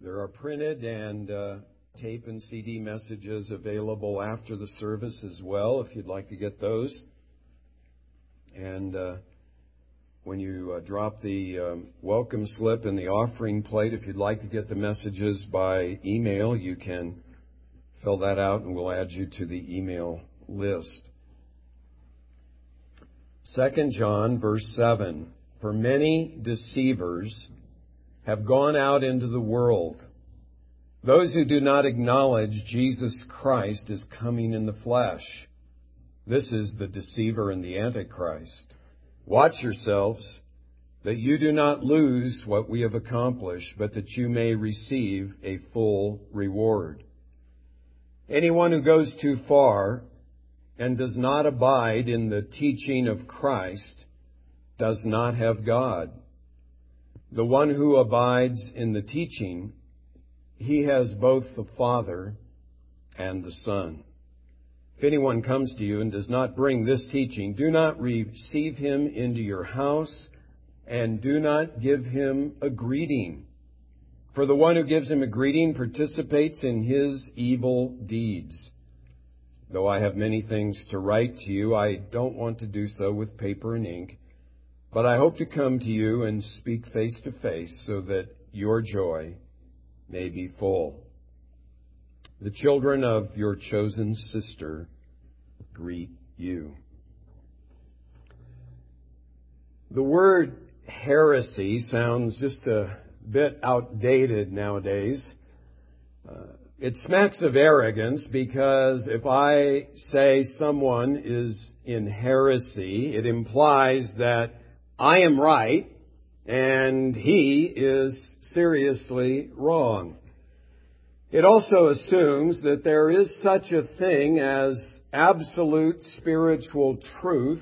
There are printed and tape and CD messages available after the service as well, if you'd like to get those. And when you drop the welcome slip in the offering plate, if you'd like to get the messages by email, you can fill that out and we'll add you to the email list. 2 John verse 7, for many deceivers have gone out into the world, those who do not acknowledge Jesus Christ is coming in the flesh. This is the deceiver and the Antichrist. Watch yourselves, that you do not lose what we have accomplished, but that you may receive a full reward. Anyone who goes too far and does not abide in the teaching of Christ does not have God. The one who abides in the teaching, he has both the Father and the Son. If anyone comes to you and does not bring this teaching, do not receive him into your house and do not give him a greeting. For the one who gives him a greeting participates in his evil deeds. Though I have many things to write to you, I don't want to do so with paper and ink. But I hope to come to you and speak face to face so that your joy may be full. The children of your chosen sister greet you. The word heresy sounds just a bit outdated nowadays. It smacks of arrogance because if I say someone is in heresy, it implies that I am right and he is seriously wrong. It also assumes that there is such a thing as absolute spiritual truth,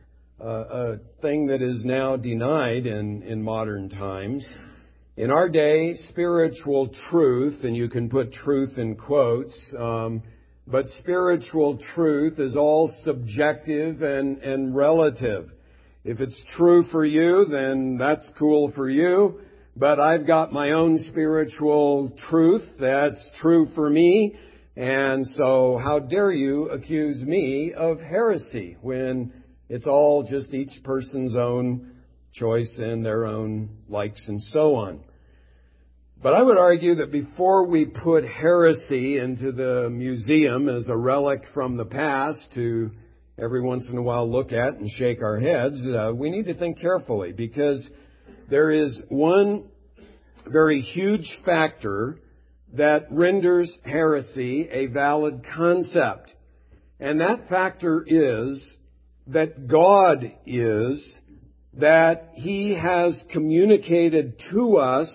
a thing that is now denied in modern times. In our day, spiritual truth, and you can put truth in quotes, but spiritual truth is all subjective and relative. If it's true for you, then that's cool for you. But I've got my own spiritual truth that's true for me. And so how dare you accuse me of heresy when it's all just each person's own choice and their own likes and so on. But I would argue that before we put heresy into the museum as a relic from the past to every once in a while look at and shake our heads, we need to think carefully, because there is one very huge factor that renders heresy a valid concept. And that factor is that God is, that He has communicated to us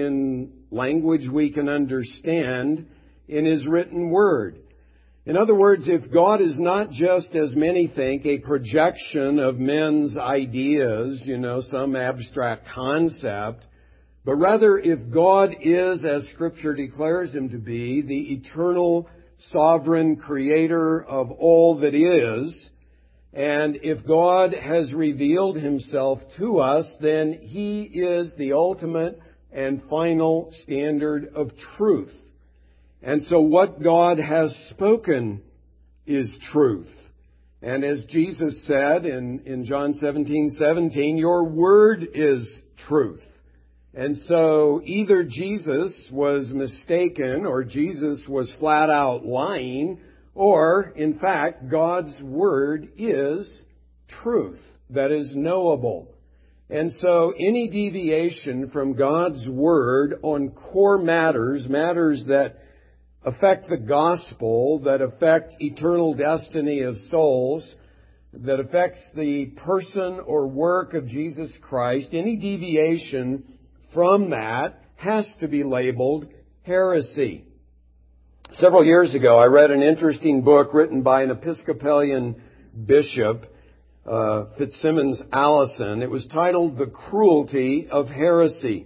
in language we can understand in His written Word. In other words, if God is not just, as many think, a projection of men's ideas, some abstract concept, but rather if God is, as Scripture declares Him to be, the eternal, sovereign creator of all that is, and if God has revealed Himself to us, then He is the ultimate and final standard of truth. And so what God has spoken is truth. And as Jesus said in John 17:17, your word is truth. And so either Jesus was mistaken or Jesus was flat out lying, or in fact God's word is truth that is knowable. And so any deviation from God's word on core matters that affect the gospel, that affect eternal destiny of souls, that affects the person or work of Jesus Christ, any deviation from that has to be labeled heresy. Several years ago, I read an interesting book written by an Episcopalian bishop, Fitzsimmons Allison. It was titled The Cruelty of Heresy.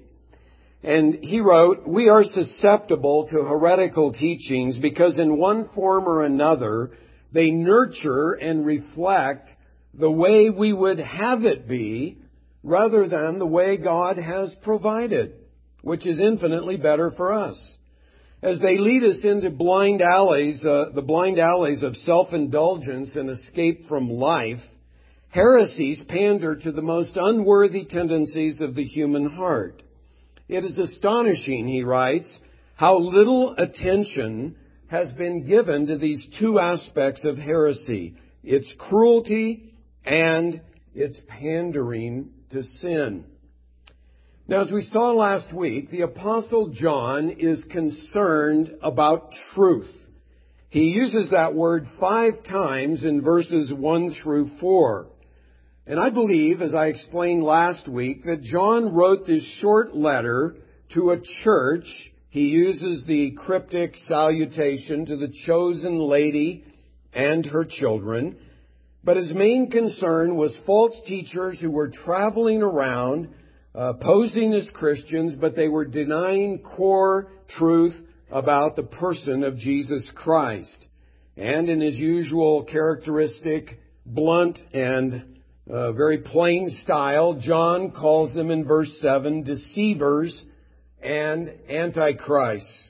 And he wrote, we are susceptible to heretical teachings because in one form or another, they nurture and reflect the way we would have it be rather than the way God has provided. which is infinitely better for us. As they lead us into blind alleys, the blind alleys of self-indulgence and escape from life, heresies pander to the most unworthy tendencies of the human heart. It is astonishing, he writes, how little attention has been given to these two aspects of heresy, its cruelty and its pandering to sin. Now, as we saw last week, the Apostle John is concerned about truth. He uses that word 5 times in verses 1 through 4. And I believe, as I explained last week, that John wrote this short letter to a church. He uses the cryptic salutation to the chosen lady and her children. But his main concern was false teachers who were traveling around posing as Christians, but they were denying core truth about the person of Jesus Christ. And in his usual characteristic, blunt and very plain style, John calls them in verse 7 deceivers and antichrists.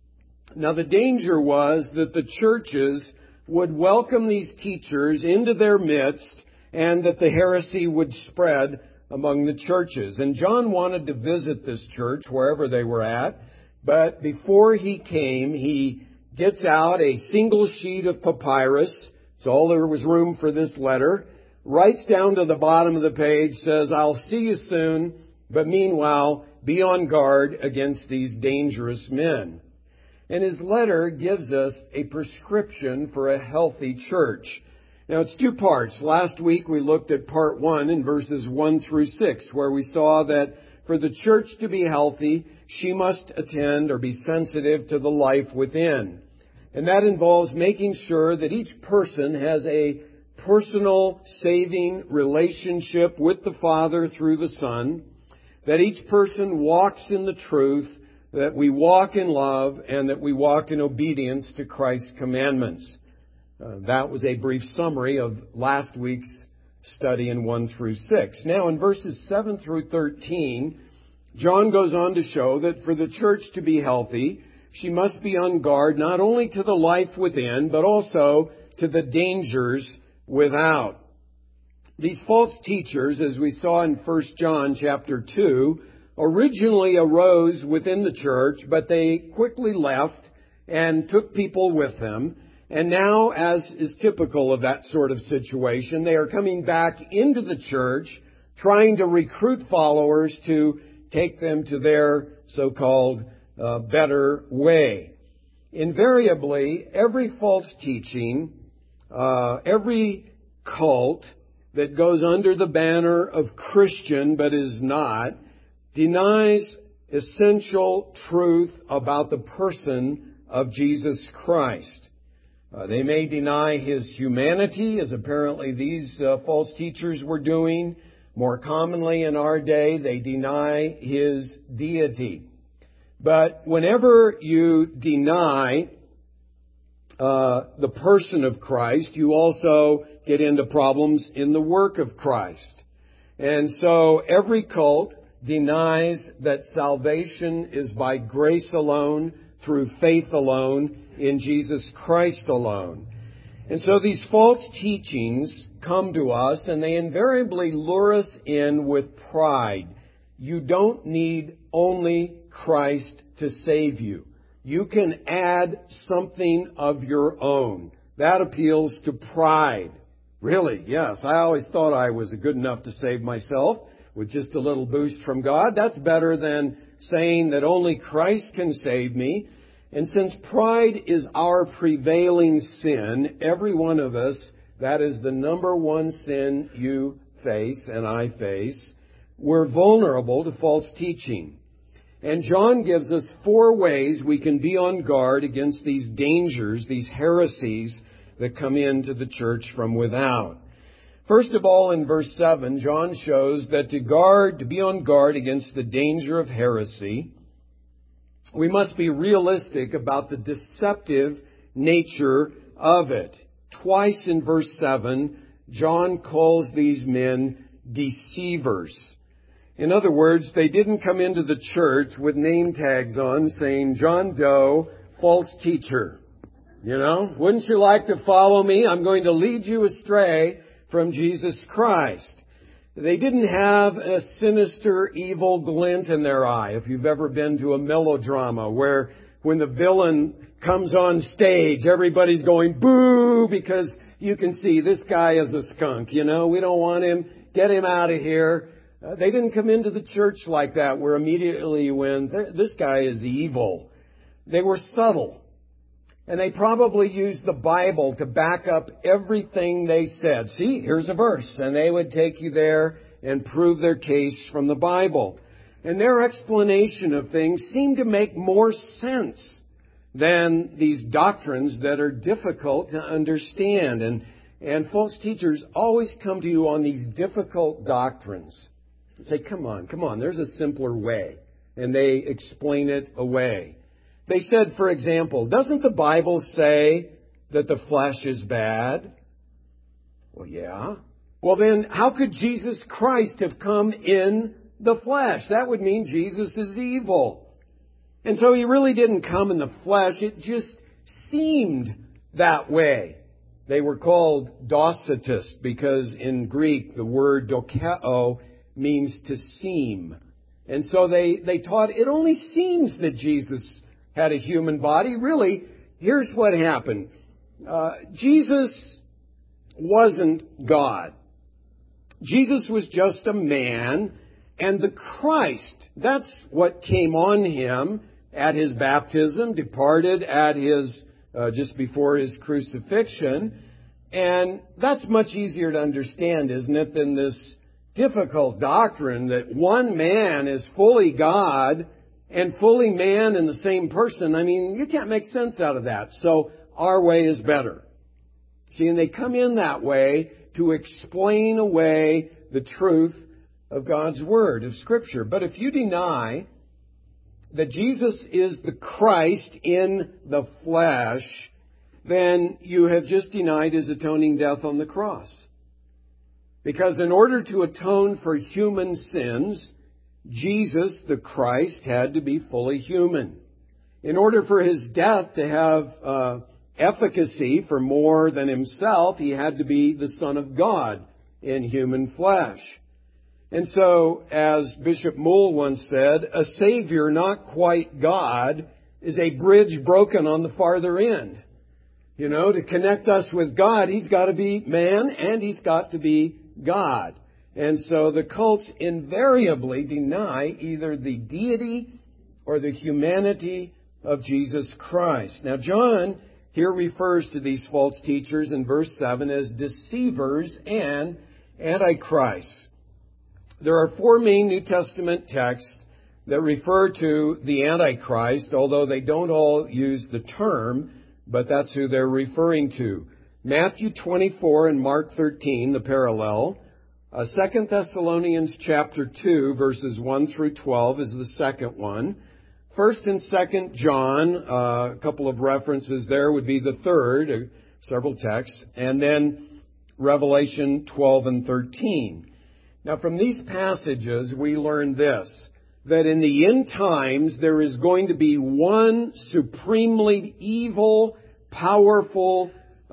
Now the danger was that the churches would welcome these teachers into their midst and that the heresy would spread among the churches. And John wanted to visit this church wherever they were at, but before he came, he gets out a single sheet of papyrus. It's all there was room for this letter. Writes down to the bottom of the page, says, "I'll see you soon, but meanwhile, be on guard against these dangerous men." And his letter gives us a prescription for a healthy church. Now, it's 2 parts. Last week we looked at part 1 in verses 1 through 6, where we saw that for the church to be healthy, she must attend or be sensitive to the life within. And that involves making sure that each person has a personal saving relationship with the Father through the Son, that each person walks in the truth, that we walk in love, and that we walk in obedience to Christ's commandments. That was a brief summary of last week's study in 1 through 6. Now, in verses 7 through 13, John goes on to show that for the church to be healthy, she must be on guard not only to the life within, but also to the dangers without. These false teachers, as we saw in 1 John chapter 2, originally arose within the church, but they quickly left and took people with them. And now, as is typical of that sort of situation, they are coming back into the church, trying to recruit followers to take them to their so-called better way. Invariably, every false teaching, every cult that goes under the banner of Christian but is not, denies essential truth about the person of Jesus Christ. They may deny his humanity, as apparently these false teachers were doing. More commonly in our day, they deny his deity. But whenever you deny the person of Christ, you also get into problems in the work of Christ. And so every cult denies that salvation is by grace alone, through faith alone, in Jesus Christ alone. And so these false teachings come to us and they invariably lure us in with pride. You don't need only Christ to save you. You can add something of your own. That appeals to pride. Really, yes. I always thought I was good enough to save myself with just a little boost from God. That's better than saying that only Christ can save me. And since pride is our prevailing sin, every one of us, that is the number one sin you face and I face, we're vulnerable to false teaching. And John gives us 4 ways we can be on guard against these dangers, these heresies that come into the church from without. First of all, in verse 7, John shows that to be on guard against the danger of heresy, we must be realistic about the deceptive nature of it. Twice in verse 7, John calls these men deceivers. In other words, they didn't come into the church with name tags on saying, John Doe, false teacher. You know, wouldn't you like to follow me? I'm going to lead you astray from Jesus Christ. They didn't have a sinister, evil glint in their eye. If you've ever been to a melodrama where when the villain comes on stage, everybody's going boo because you can see this guy is a skunk. You know, we don't want him. Get him out of here. They didn't come into the church like that where immediately when this guy is evil. They were subtle. And they probably used the Bible to back up everything they said. See, here's a verse. And they would take you there and prove their case from the Bible. And their explanation of things seemed to make more sense than these doctrines that are difficult to understand. And false teachers always come to you on these difficult doctrines. Say, come on, there's a simpler way. And they explain it away. They said, for example, doesn't the Bible say that the flesh is bad? Well, yeah. Well, then how could Jesus Christ have come in the flesh? That would mean Jesus is evil. And so he really didn't come in the flesh. It just seemed that way. They were called Docetists because in Greek the word dokeo means to seem. And so they taught it only seems that Jesus had a human body. Really, here's what happened. Jesus wasn't God. Jesus was just a man, and the Christ, that's what came on him at his baptism, departed at his just before his crucifixion. And that's much easier to understand, isn't it, than this difficult doctrine that one man is fully God and fully man in the same person. I mean, you can't make sense out of that. So our way is better. See, and they come in that way to explain away the truth of God's Word, of Scripture. But if you deny that Jesus is the Christ in the flesh, then you have just denied His atoning death on the cross. Because in order to atone for human sins, Jesus, the Christ, had to be fully human. In order for His death to have efficacy for more than Himself, He had to be the Son of God in human flesh. And so, as Bishop Moule once said, a Savior not quite God is a bridge broken on the farther end. You know, to connect us with God, He's got to be man and He's got to be God. And so the cults invariably deny either the deity or the humanity of Jesus Christ. Now, John here refers to these false teachers in verse 7 as deceivers and antichrists. There are four main New Testament texts that refer to the Antichrist, although they don't all use the term, but that's who they're referring to. Matthew 24 and Mark 13, the parallel. 2 Thessalonians chapter 2, verses 1 through 12 is the second one. 1st and 2nd John, a couple of references there would be the third, several texts. And then Revelation 12 and 13. Now, from these passages, we learn this, that in the end times, there is going to be one supremely evil, powerful,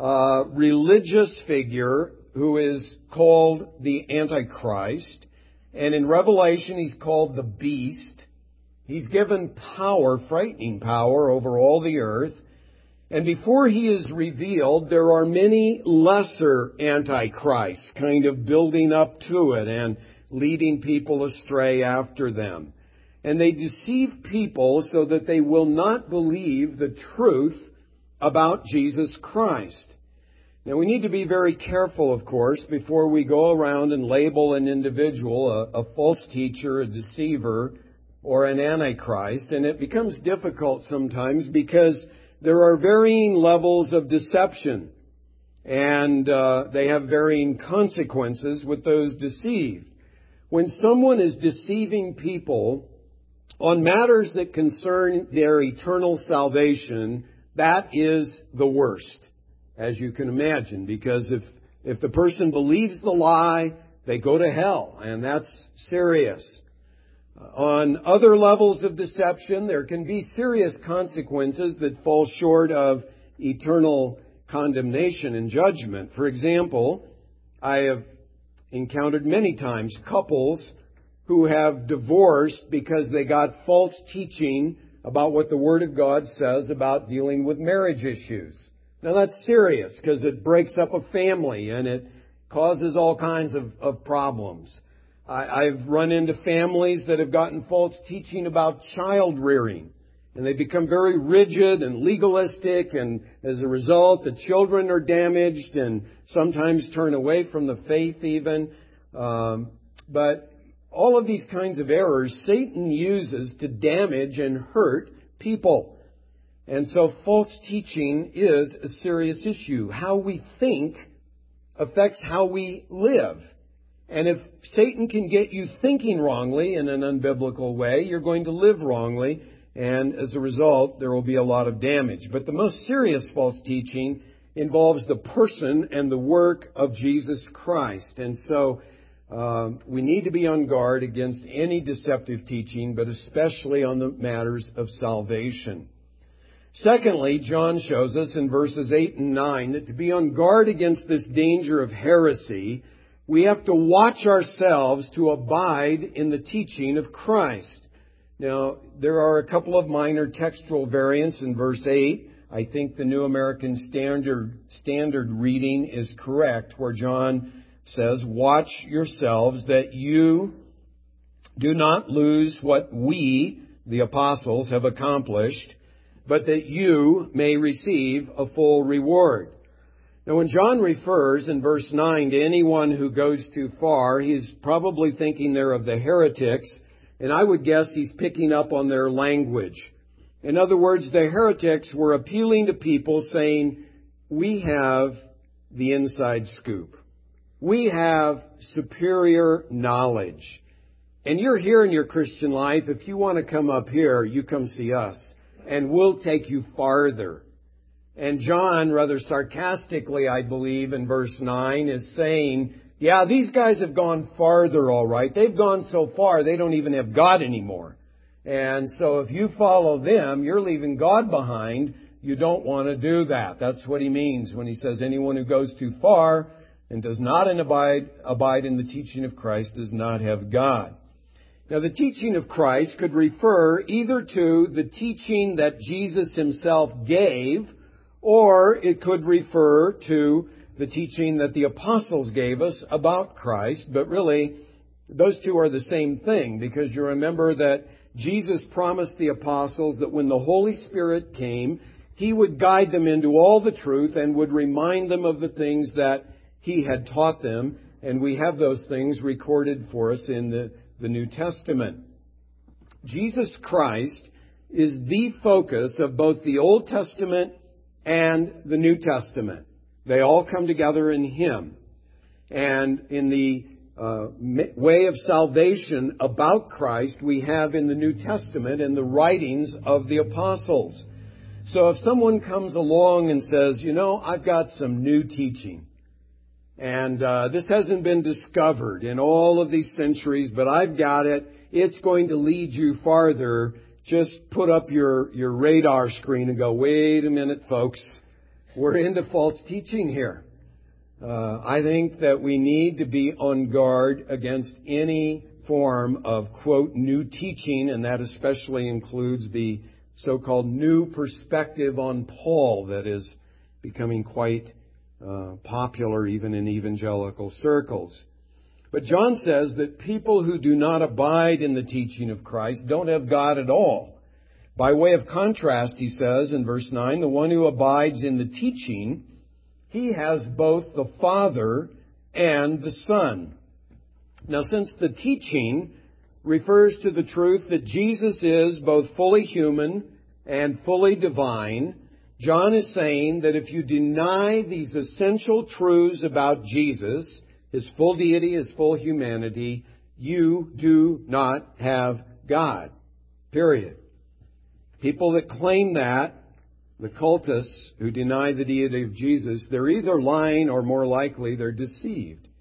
religious figure who is called the Antichrist. And in Revelation, he's called the Beast. He's given power, frightening power, over all the earth. And before he is revealed, there are many lesser antichrists kind of building up to it and leading people astray after them. And they deceive people so that they will not believe the truth about Jesus Christ. Now, we need to be very careful, of course, before we go around and label an individual a false teacher, a deceiver, or an antichrist. And it becomes difficult sometimes because there are varying levels of deception, and they have varying consequences with those deceived. When someone is deceiving people on matters that concern their eternal salvation, that is the worst, as you can imagine, because if the person believes the lie, they go to hell, and that's serious. On other levels of deception, there can be serious consequences that fall short of eternal condemnation and judgment. For example, I have encountered many times couples who have divorced because they got false teaching about what the Word of God says about dealing with marriage issues. Now that's serious because it breaks up a family and it causes all kinds of problems. I've run into families that have gotten false teaching about child rearing, and they become very rigid and legalistic, and as a result, the children are damaged and sometimes turn away from the faith even. But all of these kinds of errors Satan uses to damage and hurt people. And so false teaching is a serious issue. How we think affects how we live. And if Satan can get you thinking wrongly in an unbiblical way, you're going to live wrongly, and as a result, there will be a lot of damage. But the most serious false teaching involves the person and the work of Jesus Christ. And so we need to be on guard against any deceptive teaching, but especially on the matters of salvation. Secondly, John shows us in verses 8 and 9 that to be on guard against this danger of heresy, we have to watch ourselves to abide in the teaching of Christ. Now, there are a couple of minor textual variants in verse 8. I think the New American Standard reading is correct, where John says, "Watch yourselves that you do not lose what we, the apostles, have accomplished, but that you may receive a full reward." Now, when John refers in verse 9 to anyone who goes too far, he's probably thinking there of the heretics, and I would guess he's picking up on their language. In other words, the heretics were appealing to people saying, we have the inside scoop. We have superior knowledge. And you're here in your Christian life. If you want to come up here, you come see us, and we'll take you farther. And John, rather sarcastically, I believe, in verse 9, is saying, yeah, these guys have gone farther, all right. They've gone so far, they don't even have God anymore. And so if you follow them, you're leaving God behind. You don't want to do that. That's what he means when he says anyone who goes too far and does not abide in the teaching of Christ does not have God. Now, the teaching of Christ could refer either to the teaching that Jesus himself gave, or it could refer to the teaching that the apostles gave us about Christ. But really, those two are the same thing, because you remember that Jesus promised the apostles that when the Holy Spirit came, he would guide them into all the truth and would remind them of the things that he had taught them. And we have those things recorded for us in the New Testament. Jesus Christ is the focus of both the Old Testament and the New Testament. They all come together in him. And in the way of salvation about Christ, we have in the New Testament and the writings of the apostles. So if someone comes along and says, I've got some new teaching, and this hasn't been discovered in all of these centuries, but I've got it, it's going to lead you farther, just put up your radar screen and go, wait a minute, folks, we're into false teaching here. I think that we need to be on guard against any form of, quote, new teaching, and that especially includes the so-called new perspective on Paul that is becoming quite popular even in evangelical circles. But John says that people who do not abide in the teaching of Christ don't have God at all. By way of contrast, he says in verse 9, the one who abides in the teaching, he has both the Father and the Son. Now, since the teaching refers to the truth that Jesus is both fully human and fully divine, John is saying that if you deny these essential truths about Jesus, his full deity, his full humanity, you do not have God. Period. People that claim that, the cultists who deny the deity of Jesus, they're either lying or more likely they're deceived.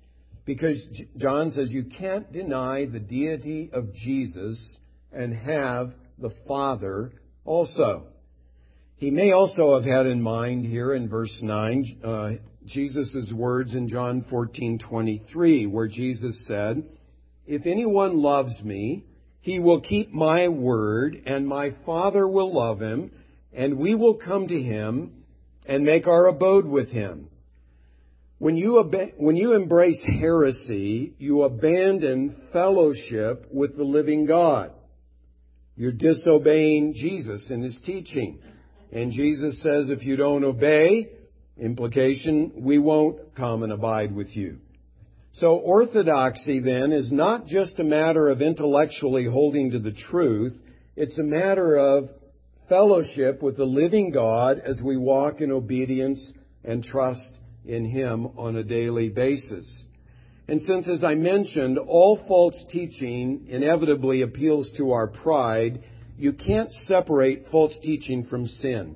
Because John says you can't deny the deity of Jesus and have the Father also. He may also have had in mind here in verse 9, Jesus' words in John 14:23, where Jesus said, "If anyone loves me, he will keep my word, and my Father will love him, and we will come to him and make our abode with him." When you embrace heresy, you abandon fellowship with the living God. You're disobeying Jesus in his teaching. And Jesus says, if you don't obey, implication, we won't come and abide with you. So orthodoxy then is not just a matter of intellectually holding to the truth. It's a matter of fellowship with the living God as we walk in obedience and trust in him on a daily basis. And since, as I mentioned, all false teaching inevitably appeals to our pride, you can't separate false teaching from sin.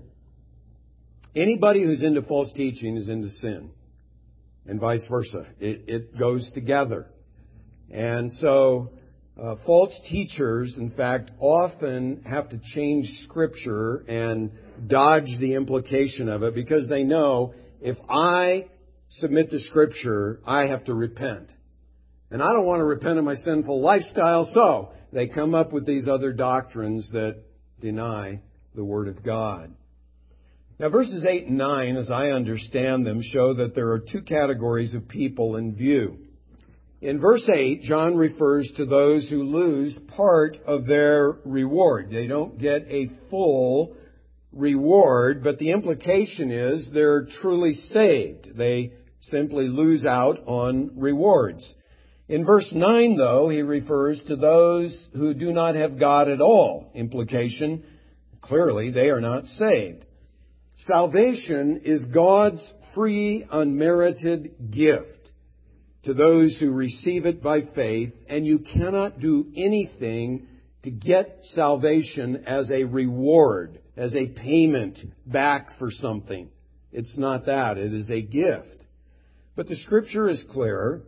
Anybody who's into false teaching is into sin, and vice versa. It goes together. And so false teachers, in fact, often have to change Scripture and dodge the implication of it because they know if I submit to Scripture, I have to repent. And I don't want to repent of my sinful lifestyle, so they come up with these other doctrines that deny the Word of God. Now, verses 8 and 9, as I understand them, show that there are two categories of people in view. In verse 8, John refers to those who lose part of their reward. They don't get a full reward, but the implication is they're truly saved. They simply lose out on rewards. In verse 9, though, he refers to those who do not have God at all. Implication, clearly, they are not saved. Salvation is God's free, unmerited gift to those who receive it by faith, and you cannot do anything to get salvation as a reward, as a payment back for something. It's not that. It is a gift. But the Scripture is clear.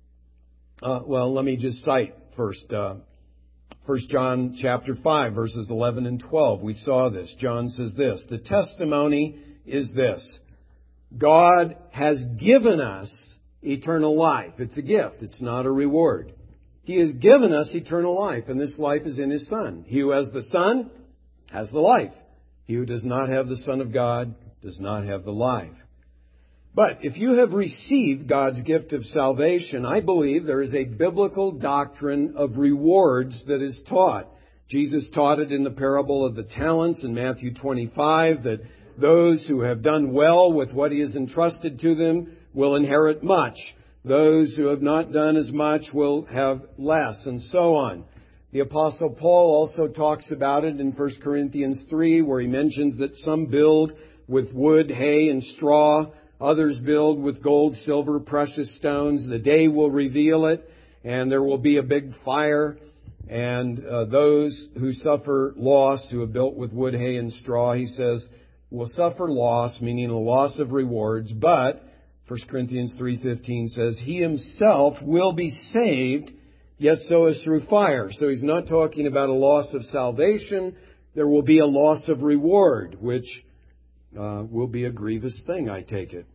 Let me just cite first 1 John chapter 5, verses 11 and 12. We saw this. John says this, "The testimony is this, God has given us eternal life." It's a gift. It's not a reward. He has given us eternal life, and this life is in His Son. He who has the Son has the life. He who does not have the Son of God does not have the life. But if you have received God's gift of salvation, I believe there is a biblical doctrine of rewards that is taught. Jesus taught it in the parable of the talents in Matthew 25, that those who have done well with what He has entrusted to them will inherit much. Those who have not done as much will have less, and so on. The Apostle Paul also talks about it in 1 Corinthians 3, where he mentions that some build with wood, hay, and straw. Others build with gold, silver, precious stones. The day will reveal it, and there will be a big fire. And those who suffer loss, who have built with wood, hay, and straw, he says, will suffer loss, meaning a loss of rewards. But 1 Corinthians 3:15 says, he himself will be saved, yet so is through fire. So he's not talking about a loss of salvation. There will be a loss of reward, which will be a grievous thing, I take it.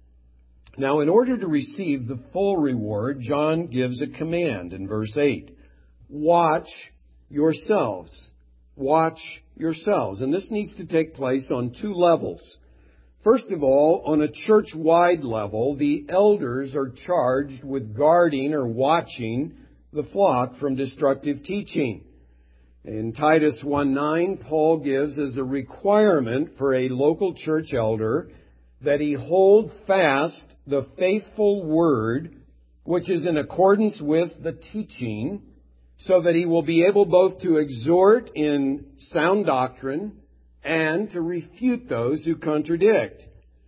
Now, in order to receive the full reward, John gives a command in verse 8. Watch yourselves. Watch yourselves. And this needs to take place on two levels. First of all, on a church-wide level, the elders are charged with guarding or watching the flock from destructive teaching. In Titus 1:9, Paul gives as a requirement for a local church elder that he hold fast the faithful word, which is in accordance with the teaching, so that he will be able both to exhort in sound doctrine and to refute those who contradict.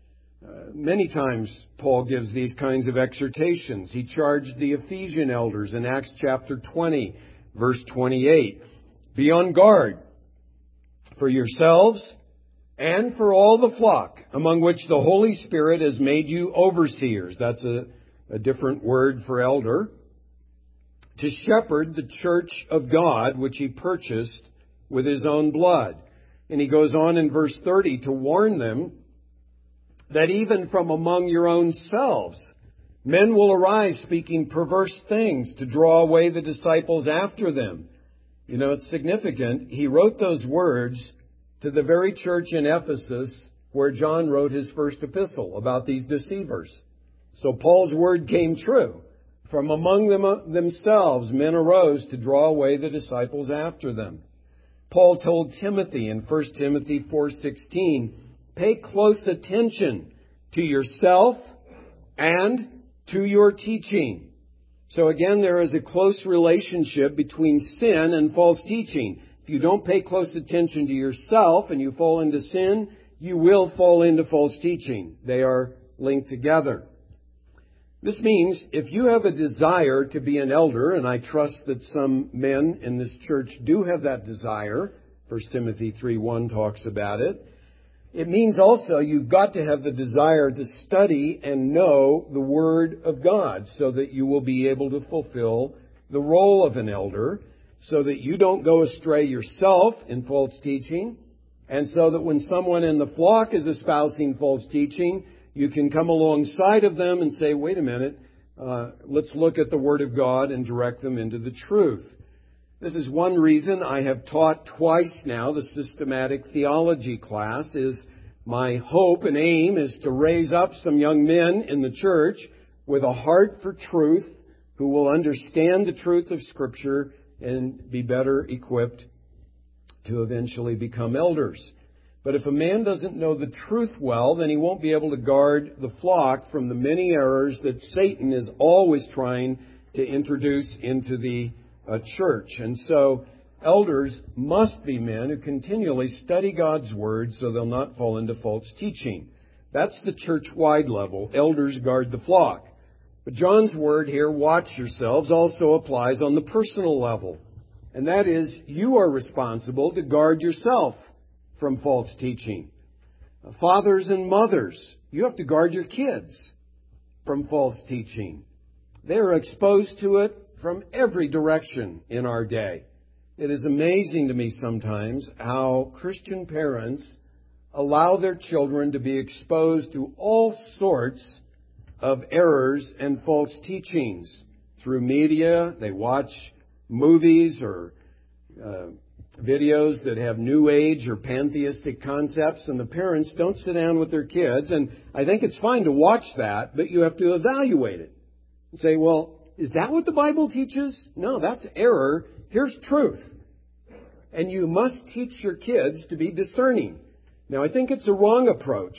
Many times Paul gives these kinds of exhortations. He charged the Ephesian elders in Acts chapter 20, verse 28. Be on guard for yourselves and for all the flock, among which the Holy Spirit has made you overseers. That's a different word for elder, to shepherd the church of God, which he purchased with his own blood. And he goes on in verse 30 to warn them that even from among your own selves, men will arise speaking perverse things to draw away the disciples after them. You know, it's significant. He wrote those words to the very church in Ephesus where John wrote his first epistle about these deceivers. So Paul's word came true. From among themselves, men arose to draw away the disciples after them. Paul told Timothy in 1 Timothy 4:16, pay close attention to yourself and to your teaching. So again, there is a close relationship between sin and false teaching. If you don't pay close attention to yourself and you fall into sin, you will fall into false teaching. They are linked together. This means if you have a desire to be an elder, and I trust that some men in this church do have that desire, 1 Timothy 3:1 talks about it, it means also you've got to have the desire to study and know the Word of God so that you will be able to fulfill the role of an elder, so that you don't go astray yourself in false teaching, and so that when someone in the flock is espousing false teaching, you can come alongside of them and say, wait a minute, let's look at the Word of God and direct them into the truth. This is one reason I have taught twice now the systematic theology class. Is my hope and aim is to raise up some young men in the church with a heart for truth who will understand the truth of Scripture and be better equipped to eventually become elders. But if a man doesn't know the truth well, then he won't be able to guard the flock from the many errors that Satan is always trying to introduce into the church. And so elders must be men who continually study God's Word so they'll not fall into false teaching. That's the church-wide level. Elders guard the flock. But John's word here, watch yourselves, also applies on the personal level. And that is, you are responsible to guard yourself from false teaching. Fathers and mothers, you have to guard your kids from false teaching. They are exposed to it from every direction in our day. It is amazing to me sometimes how Christian parents allow their children to be exposed to all sorts of errors and false teachings through media. They watch movies or videos that have New Age or pantheistic concepts, and the parents don't sit down with their kids. And I think it's fine to watch that, but you have to evaluate it and say, well, is that what the Bible teaches? No, that's error. Here's truth. And you must teach your kids to be discerning. Now, I think it's a wrong approach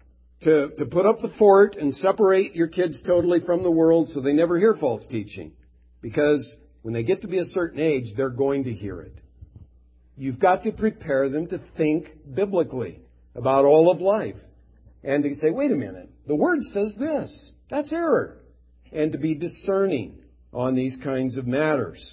to put up the fort and separate your kids totally from the world so they never hear false teaching. Because when they get to be a certain age, they're going to hear it. You've got to prepare them to think biblically about all of life. And to say, wait a minute, the Word says this. That's error. And to be discerning on these kinds of matters.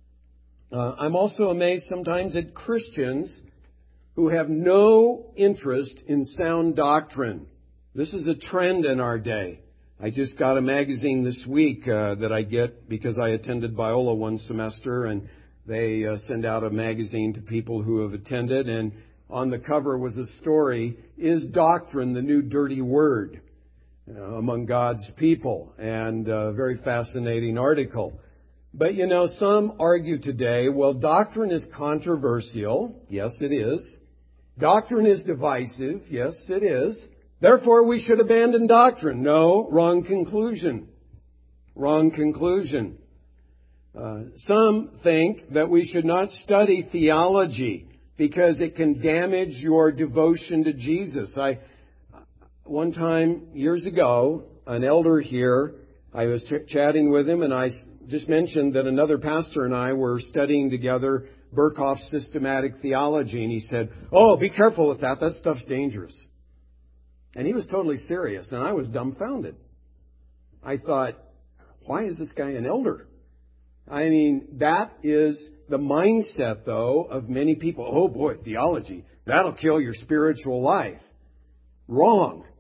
I'm also amazed sometimes at Christians who have no interest in sound doctrine. This is a trend in our day. I just got a magazine this week that I get because I attended Biola one semester, and they send out a magazine to people who have attended, and on the cover was a story, Is Doctrine the New Dirty Word? Among God's people, and a very fascinating article. But some argue today, well, doctrine is controversial. Yes, it is. Doctrine is divisive. Yes, it is. Therefore, we should abandon doctrine. No, wrong conclusion. Wrong conclusion. Some think that we should not study theology because it can damage your devotion to Jesus. One time, years ago, an elder here, I was chatting with him, and I just mentioned that another pastor and I were studying together Berkhof's systematic theology, and he said, oh, be careful with that. That stuff's dangerous. And he was totally serious, and I was dumbfounded. I thought, why is this guy an elder? I mean, that is the mindset, though, of many people. Oh, boy, theology, that'll kill your spiritual life. Wrong.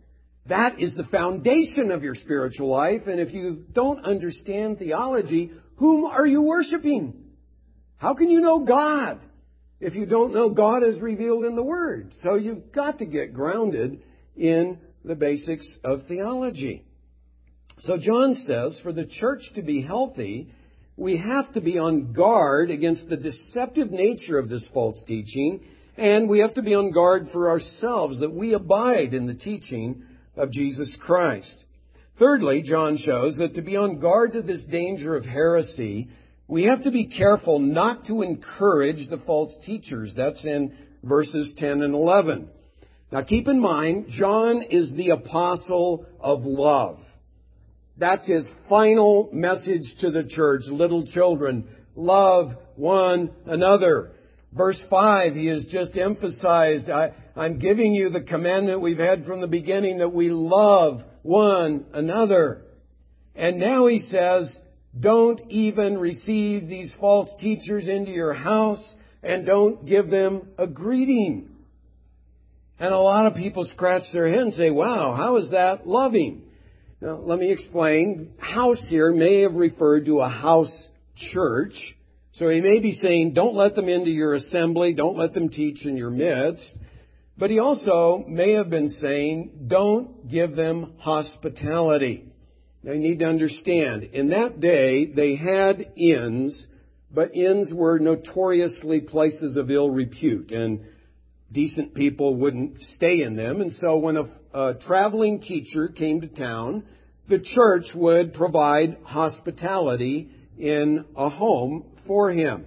That is the foundation of your spiritual life. And if you don't understand theology, whom are you worshiping? How can you know God if you don't know God as revealed in the Word? So you've got to get grounded in the basics of theology. So John says, for the church to be healthy, we have to be on guard against the deceptive nature of this false teaching, and we have to be on guard for ourselves, that we abide in the teaching of Jesus Christ. Thirdly, John shows that to be on guard to this danger of heresy, we have to be careful not to encourage the false teachers. That's in verses 10 and 11. Now keep in mind, John is the apostle of love. That's his final message to the church. Little children, love one another. Verse 5, he has just emphasized, I'm giving you the commandment we've had from the beginning, that we love one another. And now he says, don't even receive these false teachers into your house, and don't give them a greeting. And a lot of people scratch their head and say, wow, how is that loving? Now, let me explain. House here may have referred to a house church. So he may be saying, don't let them into your assembly, don't let them teach in your midst. But he also may have been saying, don't give them hospitality. Now you need to understand, in that day, they had inns, but inns were notoriously places of ill repute, and decent people wouldn't stay in them. And so when a traveling teacher came to town, the church would provide hospitality in a home for him.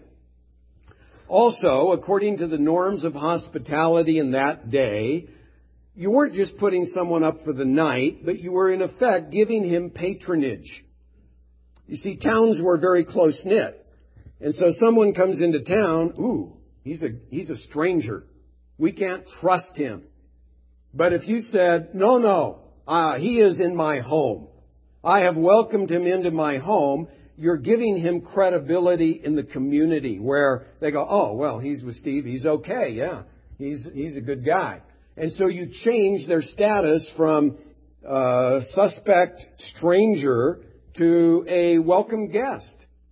Also, according to the norms of hospitality in that day, you weren't just putting someone up for the night, but you were in effect giving him patronage. You see, towns were very close-knit. And so someone comes into town, he's a stranger. We can't trust him. But if you said, no, he is in my home. I have welcomed him into my home. You're giving him credibility in the community where they go, oh, well, he's with Steve. He's okay. Yeah, he's a good guy. And so you change their status from suspect stranger to a welcome guest.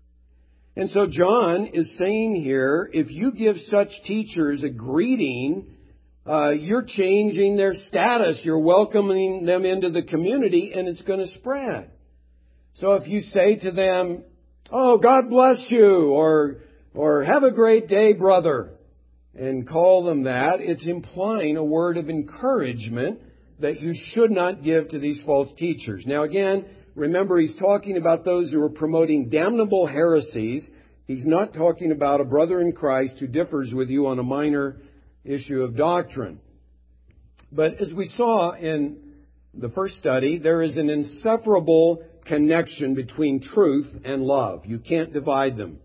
And so John is saying here, if you give such teachers a greeting, you're changing their status. You're welcoming them into the community, and it's going to spread. So if you say to them, oh, God bless you, or have a great day, brother, and call them that, it's implying a word of encouragement that you should not give to these false teachers. Now again, remember, he's talking about those who are promoting damnable heresies. He's not talking about a brother in Christ who differs with you on a minor issue of doctrine. But as we saw in the first study, there is an inseparable connection between truth and love. You can't divide them.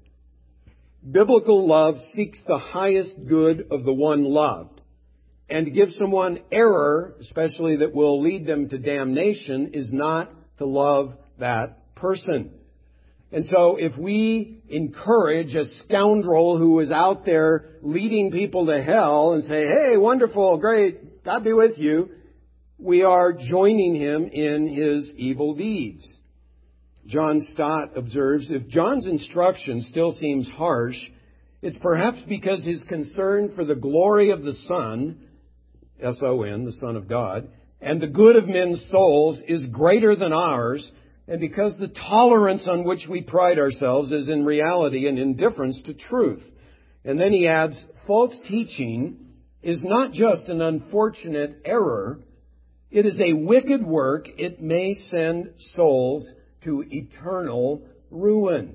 Biblical love seeks the highest good of the one loved. And to give someone error, especially that will lead them to damnation, is not to love that person. And so if we encourage a scoundrel who is out there leading people to hell and say, hey, wonderful, great, God be with you, we are joining him in his evil deeds. John Stott observes, if John's instruction still seems harsh, it's perhaps because his concern for the glory of the Son, S-O-N, the Son of God, and the good of men's souls is greater than ours, and because the tolerance on which we pride ourselves is in reality an indifference to truth. And then he adds, false teaching is not just an unfortunate error, it is a wicked work. It may send souls to eternal ruin.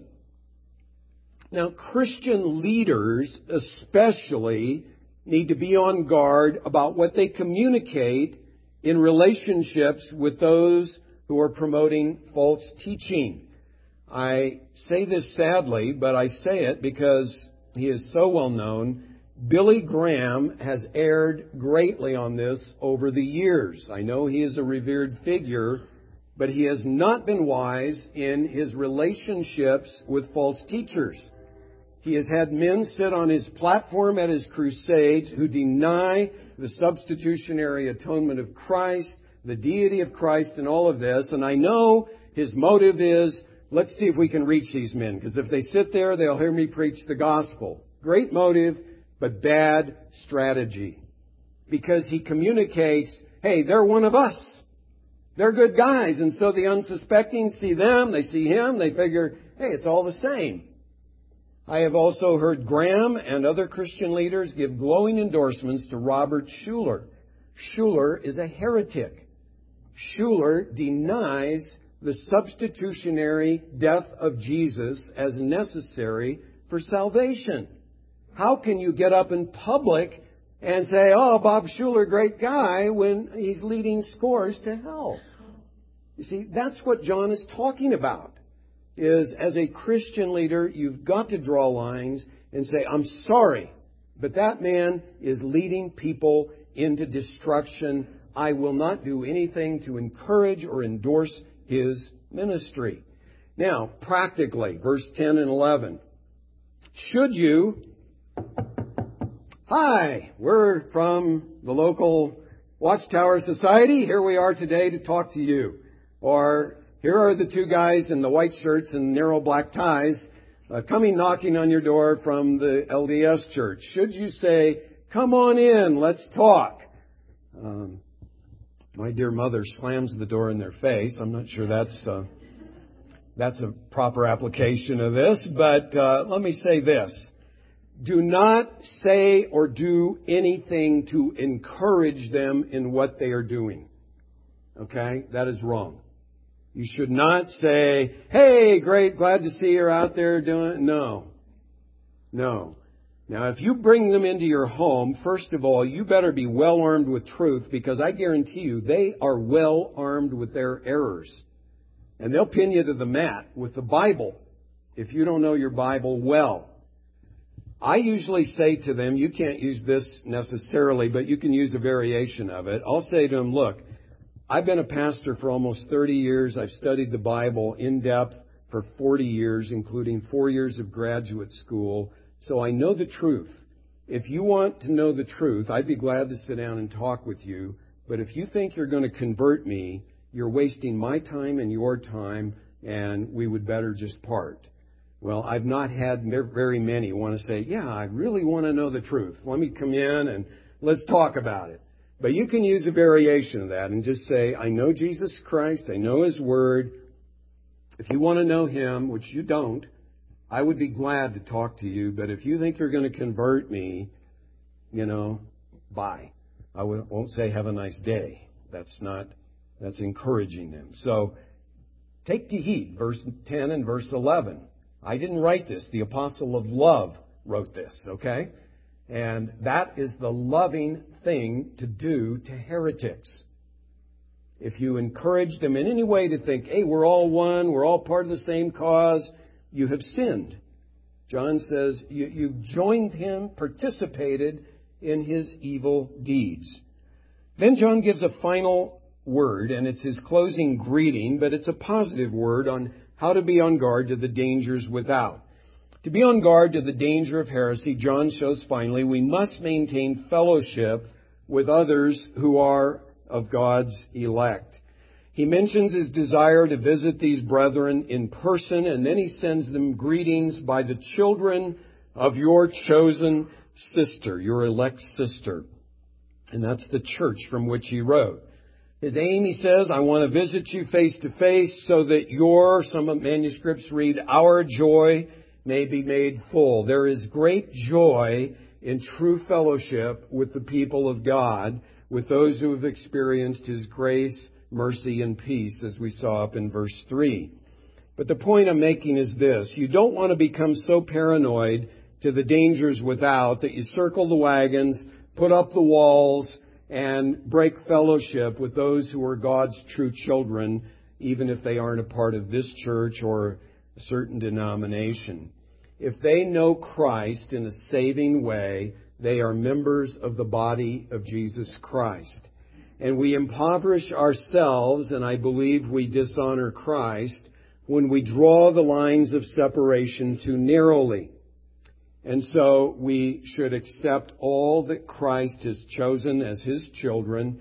Now, Christian leaders especially need to be on guard about what they communicate in relationships with those who are promoting false teaching. I say this sadly, but I say it because he is so well known. Billy Graham has erred greatly on this over the years. I know he is a revered figure, but he has not been wise in his relationships with false teachers. He has had men sit on his platform at his crusades who deny the substitutionary atonement of Christ, the deity of Christ and all of this, and I know his motive is, let's see if we can reach these men, because if they sit there, they'll hear me preach the gospel. Great motive, but bad strategy. Because he communicates, hey, they're one of us. They're good guys. And so the unsuspecting see them, they see him, they figure, hey, it's all the same. I have also heard Graham and other Christian leaders give glowing endorsements to Robert Schuller. Schuller is a heretic. Schuller denies the substitutionary death of Jesus as necessary for salvation. How can you get up in public and say, oh, Bob Schuller, great guy, when he's leading scores to hell? You see, that's what John is talking about, is as a Christian leader, you've got to draw lines and say, I'm sorry, but that man is leading people into destruction. I will not do anything to encourage or endorse his ministry. Now, practically, verse 10 and 11. Should you... Hi, we're from the local Watchtower Society. Here we are today to talk to you. Or here are the two guys in the white shirts and narrow black ties coming knocking on your door from the LDS church. Should you say, come on in, let's talk? My dear mother slams the door in their face. I'm not sure that's a proper application of this, but let me say this. Do not say or do anything to encourage them in what they are doing. Okay? That is wrong. You should not say, hey, great, glad to see you're out there doing it. No. No. Now, if you bring them into your home, first of all, you better be well armed with truth, because I guarantee you they are well armed with their errors. And they'll pin you to the mat with the Bible if you don't know your Bible well. I usually say to them, you can't use this necessarily, but you can use a variation of it. I'll say to them, look, I've been a pastor for almost 30 years. I've studied the Bible in depth for 40 years, including 4 years of graduate school. So I know the truth. If you want to know the truth, I'd be glad to sit down and talk with you. But if you think you're going to convert me, you're wasting my time and your time, and we would better just part. Well, I've not had very many want to say, yeah, I really want to know the truth. Let me come in and let's talk about it. But you can use a variation of that and just say, I know Jesus Christ. I know His Word. If you want to know Him, which you don't, I would be glad to talk to you. But if you think you're going to convert me, bye. I won't say have a nice day. That's encouraging them. So take to heed verse 10 and verse 11. I didn't write this. The apostle of love wrote this, okay? And that is the loving thing to do to heretics. If you encourage them in any way to think, hey, we're all one, we're all part of the same cause, you have sinned. John says you joined him, participated in his evil deeds. Then John gives a final word, and it's his closing greeting, but it's a positive word on how to be on guard to the dangers without. To be on guard to the danger of heresy, John shows finally we must maintain fellowship with others who are of God's elect. He mentions his desire to visit these brethren in person, and then he sends them greetings by the children of your chosen sister, your elect sister. And that's the church from which he wrote. His aim, he says, I want to visit you face to face so that some manuscripts read, our joy may be made full. There is great joy in true fellowship with the people of God, with those who have experienced His grace, mercy, and peace, as we saw up in verse 3. But the point I'm making is this. You don't want to become so paranoid to the dangers without that you circle the wagons, put up the walls, and break fellowship with those who are God's true children, even if they aren't a part of this church or a certain denomination. If they know Christ in a saving way, they are members of the body of Jesus Christ. And we impoverish ourselves, and I believe we dishonor Christ, when we draw the lines of separation too narrowly. And so we should accept all that Christ has chosen as His children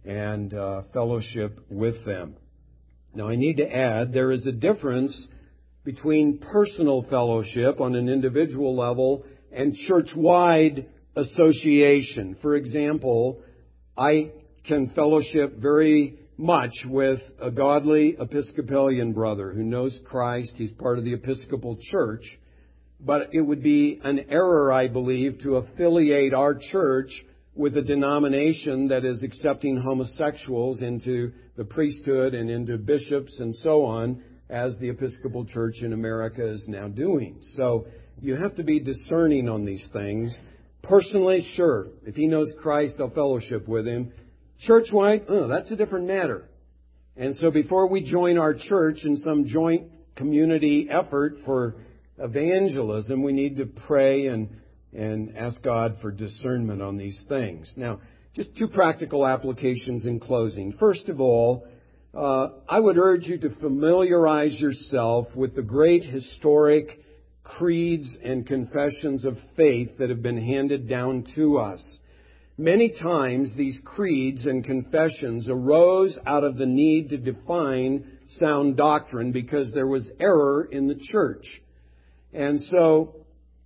and fellowship with them. Now, I need to add, there is a difference between personal fellowship on an individual level and church-wide association. For example, I can fellowship very much with a godly Episcopalian brother who knows Christ. He's part of the Episcopal Church. But it would be an error, I believe, to affiliate our church with a denomination that is accepting homosexuals into the priesthood and into bishops and so on, as the Episcopal Church in America is now doing. So you have to be discerning on these things. Personally, sure, if he knows Christ, I'll fellowship with him. Church-wide, that's a different matter. And so before we join our church in some joint community effort for evangelism, we need to pray and ask God for discernment on these things. Now, just two practical applications in closing. First of all, I would urge you to familiarize yourself with the great historic creeds and confessions of faith that have been handed down to us. Many times these creeds and confessions arose out of the need to define sound doctrine because there was error in the church. And so,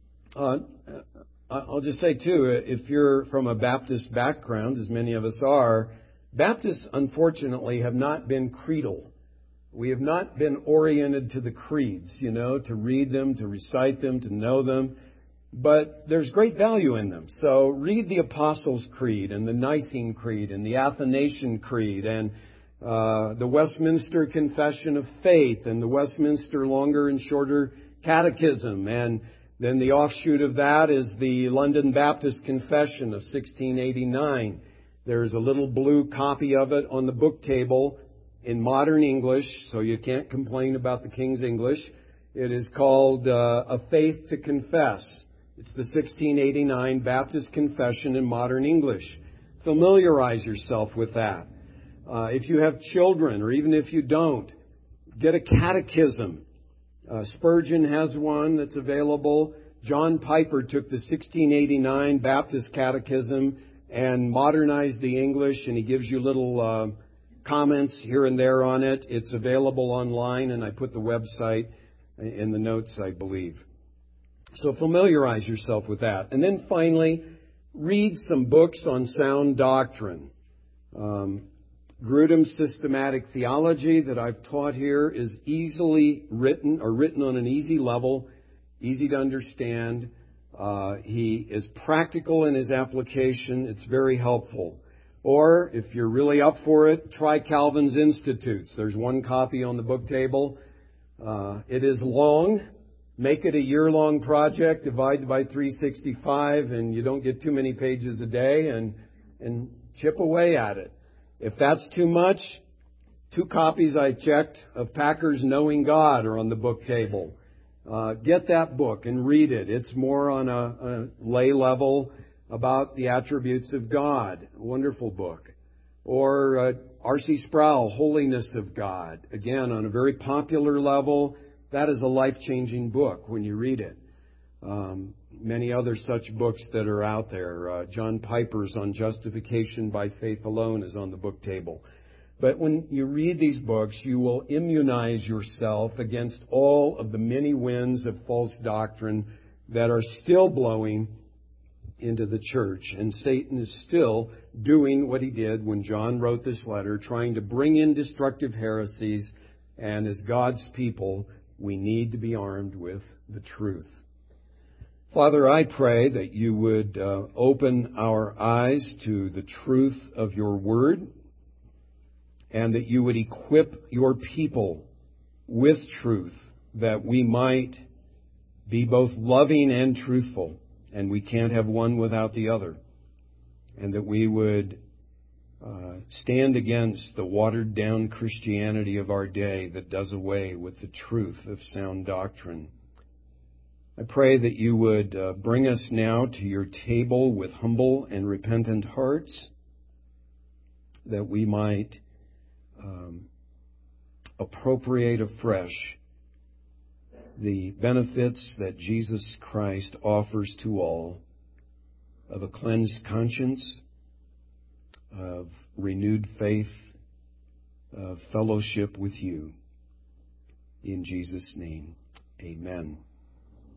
I'll just say too, if you're from a Baptist background, as many of us are, Baptists unfortunately have not been creedal. We have not been oriented to the creeds, to read them, to recite them, to know them. But there's great value in them. So read the Apostles' Creed and the Nicene Creed and the Athanasian Creed and the Westminster Confession of Faith and the Westminster Longer and Shorter Catechism. And then the offshoot of that is the London Baptist Confession of 1689. There's a little blue copy of it on the book table in modern English, so you can't complain about the King's English. It is called A Faith to Confess. It's the 1689 Baptist Confession in modern English. Familiarize yourself with that. If you have children, or even if you don't, get a catechism. Spurgeon has one that's available. John Piper took the 1689 Baptist Catechism and modernized the English, and he gives you little comments here and there on it. It's available online, and I put the website in the notes, I believe. So familiarize yourself with that. And then finally, read some books on sound doctrine. Grudem's Systematic Theology that I've taught here is easily written, or written on an easy level, easy to understand. He is practical in his application. It's very helpful. Or, if you're really up for it, try Calvin's Institutes. There's one copy on the book table. It is long. Make it a year-long project, divide by 365, and you don't get too many pages a day, and chip away at it. If that's too much, 2 copies I checked of Packer's Knowing God are on the book table. Get that book and read it. It's more on a lay level about the attributes of God. A wonderful book. Or R.C. Sproul, Holiness of God. Again, on a very popular level. That is a life-changing book when you read it. Many other such books that are out there. John Piper's on Justification by Faith Alone is on the book table. But when you read these books, you will immunize yourself against all of the many winds of false doctrine that are still blowing into the church. And Satan is still doing what he did when John wrote this letter, trying to bring in destructive heresies. And as God's people, we need to be armed with the truth. Father, I pray that you would open our eyes to the truth of your word, and that you would equip your people with truth, that we might be both loving and truthful, and we can't have one without the other, and that we would stand against the watered-down Christianity of our day that does away with the truth of sound doctrine. I pray that you would bring us now to your table with humble and repentant hearts, that we might appropriate afresh the benefits that Jesus Christ offers to all of a cleansed conscience, of renewed faith, fellowship with you. In Jesus' name, amen.